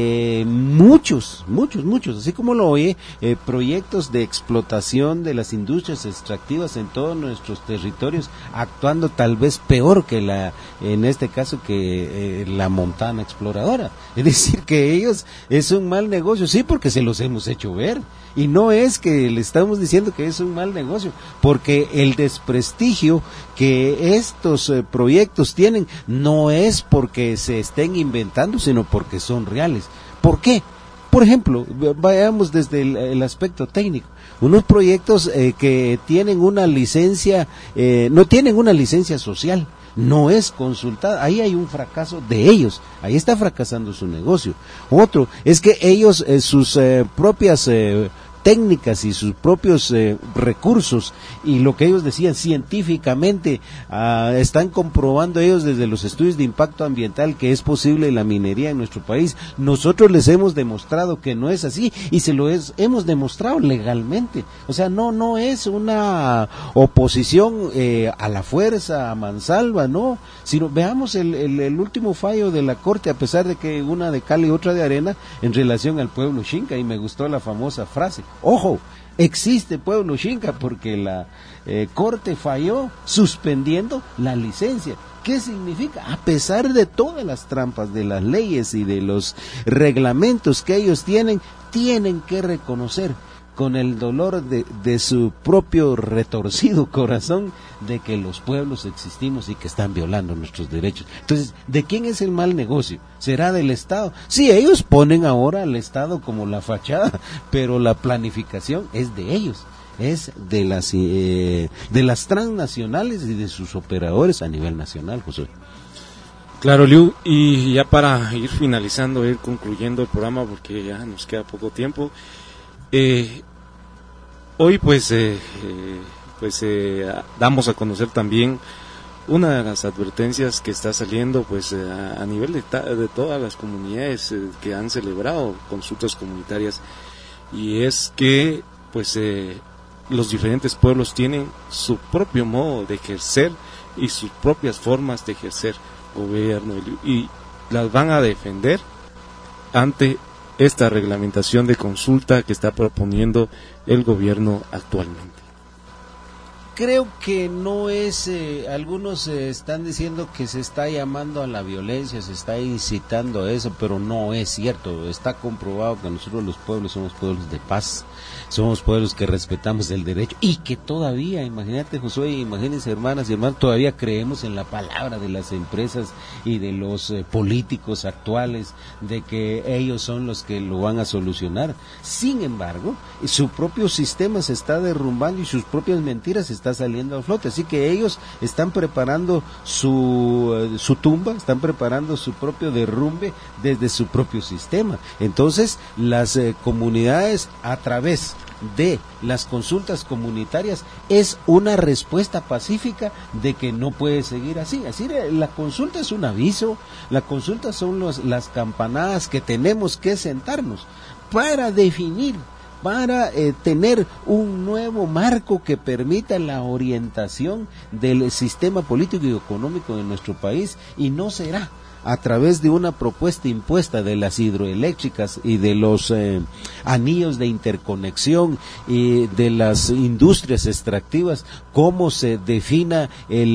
muchos, así como lo oye, proyectos de explotación de las industrias extractivas en todos nuestros territorios, actuando tal vez peor que en este caso que la Montana Exploradora. Es decir, que ellos es un mal negocio, sí, porque se los hemos hecho ver. Y no es que le estamos diciendo que es un mal negocio, porque el desprestigio que estos proyectos tienen no es porque se estén inventando, sino porque son reales. ¿Por qué? Por ejemplo, vayamos desde el aspecto técnico. Unos proyectos que tienen una licencia, no tienen una licencia social, no es consultada, ahí hay un fracaso de ellos, ahí está fracasando su negocio. Otro es que ellos sus propias técnicas y sus propios recursos y lo que ellos decían científicamente están comprobando ellos desde los estudios de impacto ambiental que es posible la minería en nuestro país. Nosotros les hemos demostrado que no es así y hemos demostrado legalmente. O sea, no es una oposición a la fuerza, a mansalva, no, sino veamos el último fallo de la Corte, a pesar de que una de cal y otra de arena en relación al pueblo Xinca, y me gustó la famosa frase. Ojo, existe pueblo Xinca porque la Corte falló suspendiendo la licencia. ¿Qué significa? A pesar de todas las trampas de las leyes y de los reglamentos que ellos tienen que reconocer con el dolor de su propio retorcido corazón de que los pueblos existimos y que están violando nuestros derechos. Entonces, ¿de quién es el mal negocio? ¿Será del Estado? Sí, ellos ponen ahora al Estado como la fachada, pero la planificación es de ellos, es de las transnacionales y de sus operadores a nivel nacional, José. Claro, Liu, y ya para ir finalizando, ir concluyendo el programa porque ya nos queda poco tiempo. Hoy damos a conocer también una de las advertencias que está saliendo pues a nivel de todas las comunidades que han celebrado consultas comunitarias, y es que pues los diferentes pueblos tienen su propio modo de ejercer y sus propias formas de ejercer gobierno, y las van a defender ante esta reglamentación de consulta que está proponiendo el gobierno actualmente. Creo que no es, algunos están diciendo que se está llamando a la violencia, se está incitando a eso, pero no es cierto. Está comprobado que nosotros los pueblos somos pueblos de paz, somos pueblos que respetamos el derecho y que todavía, imagínate Josué, imagínense hermanas y hermanos, todavía creemos en la palabra de las empresas y de los políticos actuales, de que ellos son los que lo van a solucionar. Sin embargo, su propio sistema se está derrumbando y sus propias mentiras está saliendo a flote, así que ellos están preparando su tumba, están preparando su propio derrumbe desde su propio sistema. Entonces, las comunidades, a través de las consultas comunitarias, es una respuesta pacífica de que no puede seguir así. Así, la consulta es un aviso, la consulta son las campanadas que tenemos que sentarnos para definir, para tener un nuevo marco que permita la orientación del sistema político y económico de nuestro país, y no será a través de una propuesta impuesta de las hidroeléctricas y de los anillos de interconexión y de las industrias extractivas, cómo se defina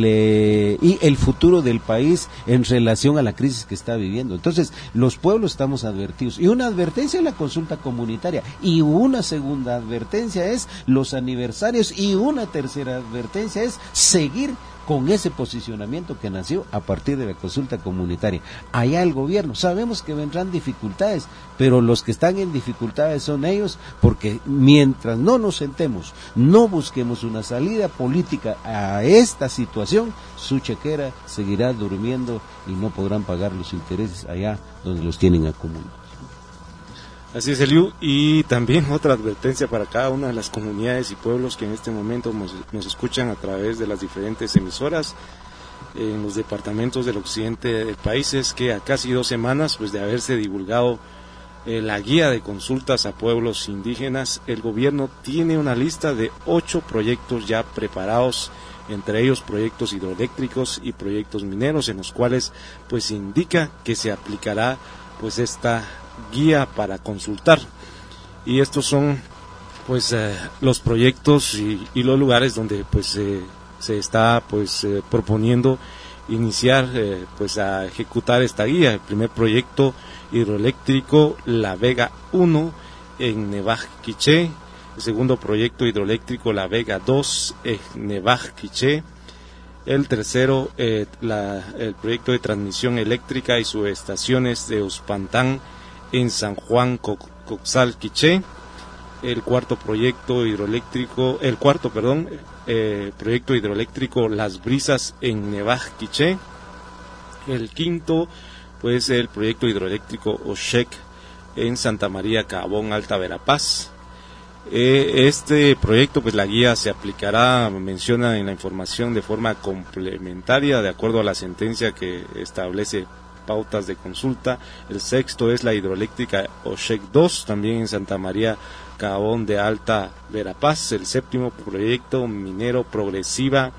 el futuro del país en relación a la crisis que está viviendo. Entonces, los pueblos estamos advertidos. Y una advertencia es la consulta comunitaria, y una segunda advertencia es los aniversarios, y una tercera advertencia es seguir con ese posicionamiento que nació a partir de la consulta comunitaria. Allá el gobierno, sabemos que vendrán dificultades, pero los que están en dificultades son ellos, porque mientras no nos sentemos, no busquemos una salida política a esta situación, su chequera seguirá durmiendo y no podrán pagar los intereses allá donde los tienen acumulados. Así es, Eliu, y también otra advertencia para cada una de las comunidades y pueblos que en este momento nos escuchan a través de las diferentes emisoras en los departamentos del occidente del país, es que a casi 2 semanas pues de haberse divulgado la guía de consultas a pueblos indígenas, el gobierno tiene una lista de 8 proyectos ya preparados, entre ellos proyectos hidroeléctricos y proyectos mineros, en los cuales pues indica que se aplicará pues esta guía para consultar, y estos son pues los proyectos y los lugares donde pues se está pues proponiendo iniciar pues a ejecutar esta guía. El primer proyecto hidroeléctrico La Vega 1 en Nevaj Quiché, el segundo proyecto hidroeléctrico La Vega 2 en Nevaj Quiché, el tercero el proyecto de transmisión eléctrica y subestaciones de Uspantán en San Juan Coxal Quiché, el cuarto proyecto hidroeléctrico, proyecto hidroeléctrico Las Brisas en Nevaj Quiché, el quinto pues el proyecto hidroeléctrico Oshek en Santa María Cabón, Alta Verapaz. Este proyecto pues la guía se aplicará, menciona en la información, de forma complementaria de acuerdo a la sentencia que establece pautas de consulta. El sexto es la hidroeléctrica Oshek 2, también en Santa María Cabón de Alta Verapaz. El séptimo proyecto minero progresiva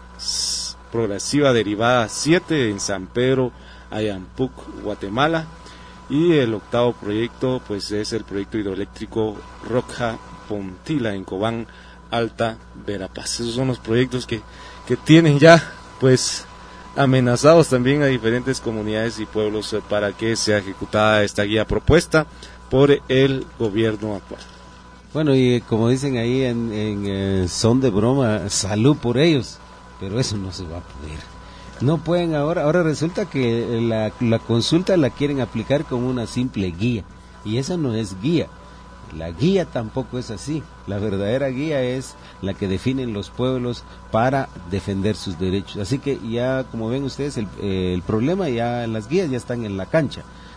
derivada 7 en San Pedro Ayampuc, Guatemala. Y el octavo proyecto pues es el proyecto hidroeléctrico Roja Pontila en Cobán, Alta Verapaz. Esos son los proyectos que tienen ya pues amenazados también a diferentes comunidades y pueblos para que sea ejecutada esta guía propuesta por el gobierno actual. Bueno, y como dicen ahí en son de broma, salud por ellos, pero eso no se va a poder. No pueden ahora resulta que la consulta la quieren aplicar como una simple guía, y esa no es guía. La guía tampoco es así. La verdadera guía es la que definen los pueblos para defender sus derechos. Así que ya, como ven ustedes, el problema, ya las guías ya están en la cancha.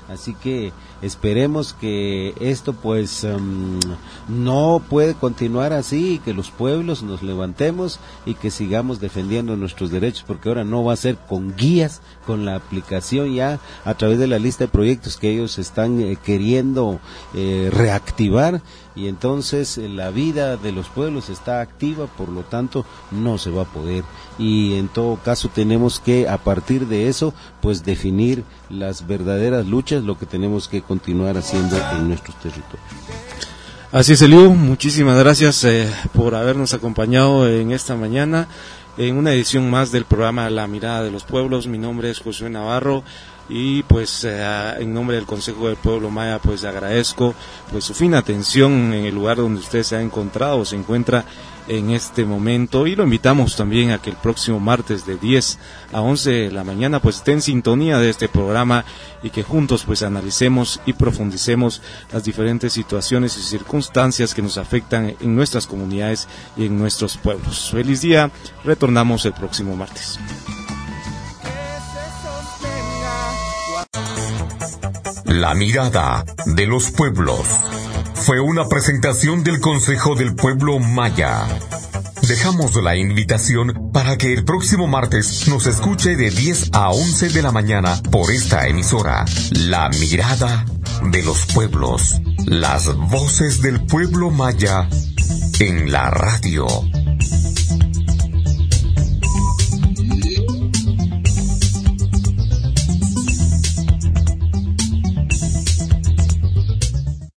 Así que esperemos que esto pues no puede continuar así, y que los pueblos nos levantemos y que sigamos defendiendo nuestros derechos, porque ahora no va a ser con guías, con la aplicación ya a través de la lista de proyectos que ellos están queriendo reactivar, y entonces la vida de los pueblos está activa, por lo tanto no se va a poder, y en todo caso tenemos que a partir de eso pues definir las verdaderas luchas, lo que tenemos que continuar haciendo en nuestros territorios. Así es, Eliu, muchísimas gracias por habernos acompañado en esta mañana en una edición más del programa La Mirada de los Pueblos. Mi nombre es Josué Navarro y pues en nombre del Consejo del Pueblo Maya pues agradezco pues su fina atención en el lugar donde usted se ha encontrado o se encuentra en este momento, y lo invitamos también a que el próximo martes de 10 a 11 de la mañana pues esté en sintonía de este programa y que juntos pues analicemos y profundicemos las diferentes situaciones y circunstancias que nos afectan en nuestras comunidades y en nuestros pueblos. Feliz día, retornamos el próximo martes. La Mirada de los Pueblos fue una presentación del Consejo del Pueblo Maya. Dejamos la invitación para que el próximo martes nos escuche de 10 a 11 de la mañana por esta emisora. La Mirada de los Pueblos. Las voces del pueblo maya en la radio.